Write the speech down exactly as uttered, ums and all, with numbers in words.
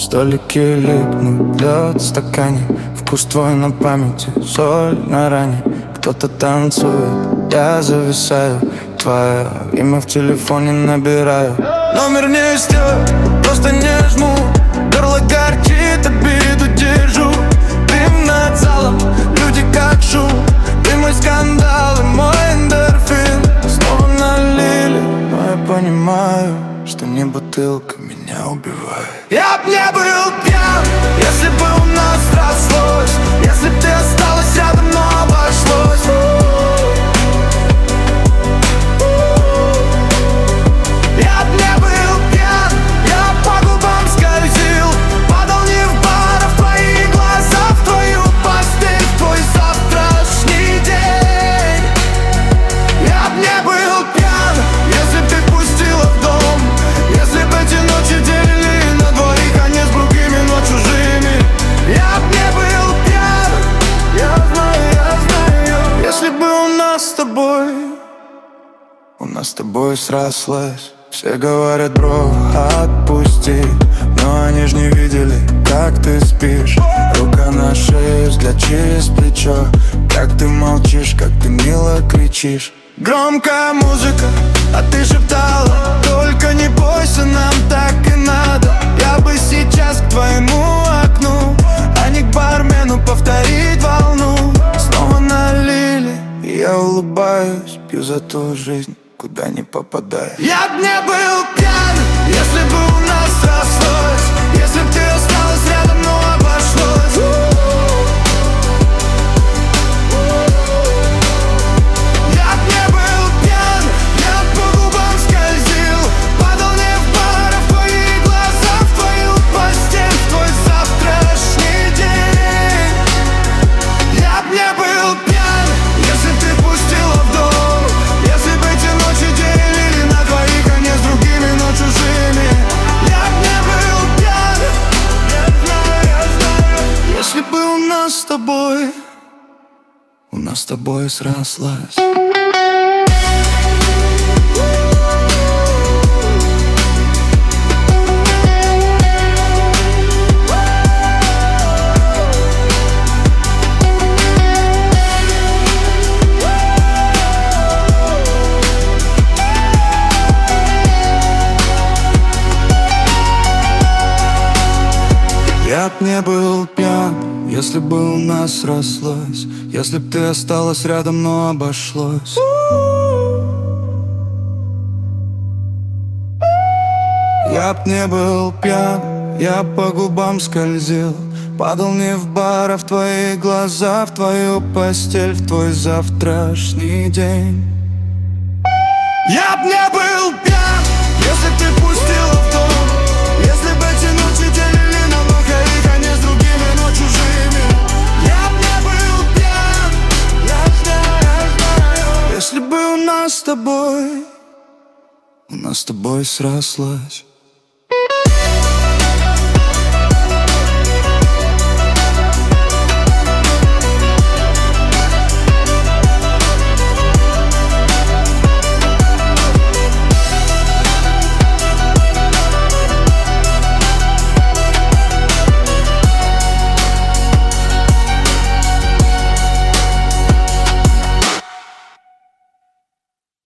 Столики липнут, лед в стакане, вкус твой на памяти, соль на ране. Кто-то танцует, я зависаю, твое имя в телефоне набираю. Номер не истёк, просто не жму, горло горчит, обиду держу. Дым над залом, люди как шум, ты мой скандал и мой эндорфин. Снова налили, но я понимаю, что не бутылка меня убивает. Я б не был пьян, если бы у нас срослось, если б ты осталась рядом, но обошлось. Я б не был пьян, я по губам скользил, падал не в бар, а в твои глаза, в твою постель, в твой завтрашний день. Я б не был пьян, если б ты пустила в дом, если б эти ночи делили на двоих, а не с другими, но чужими. Я б не был пьян, я знаю, я знаю. Если бы у нас с тобой, у нас с тобой срослась. Все говорят, бро, отпусти, но они ж не видели, как ты спишь. Рука на шее, взгляд через плечо, как ты молчишь, как ты мило кричишь. Громкая музыка, а ты шептала: только не бойся, нам так и надо. Я бы сейчас к твоему окну, а не к бармену, повторить волну. Снова налили, и я улыбаюсь, пью за ту жизнь, куда не попадаю. Я б не был пьян, если бы у нас срослось, если б ты осталась рядом, но обошлось. Я б не был пьян, я по губам скользил, падал не в бар, а в твои глаза, в твою постель, в твой завтрашний день. Я б не был пьян, если б ты пустила в дом, если бы эти ночи делили на двоих, а не с другими, но чужими. Я б не был пьян, я знаю, я знаю. Если бы у нас с тобой, у нас с тобой срослась. Я б не был пьян, если бы у нас срослось, если б ты осталась рядом, но обошлось. Я б не был пьян, я по губам скользил, падал не в бар, а в твои глаза, в твою постель, в твой завтрашний день. Я б не был пьян, если б ты пустила в дом, если бы эти ночи делили на двоих, а не с другими, но чужими. Я б не был пьян, я знаю, я знаю. Если бы у нас с тобой, у нас с тобой срослась.